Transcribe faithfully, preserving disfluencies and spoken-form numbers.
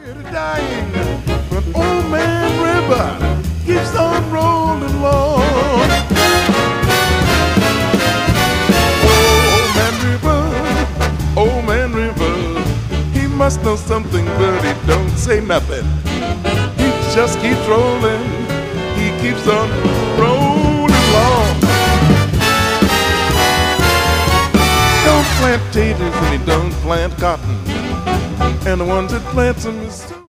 Dying, but old man River keeps on rolling along. Old man River, old man River, he must know something, but he don't say nothing. He just keeps rolling, he keeps on rolling along. Don't plant taters and he don't plant cotton, and the ones that plant them is so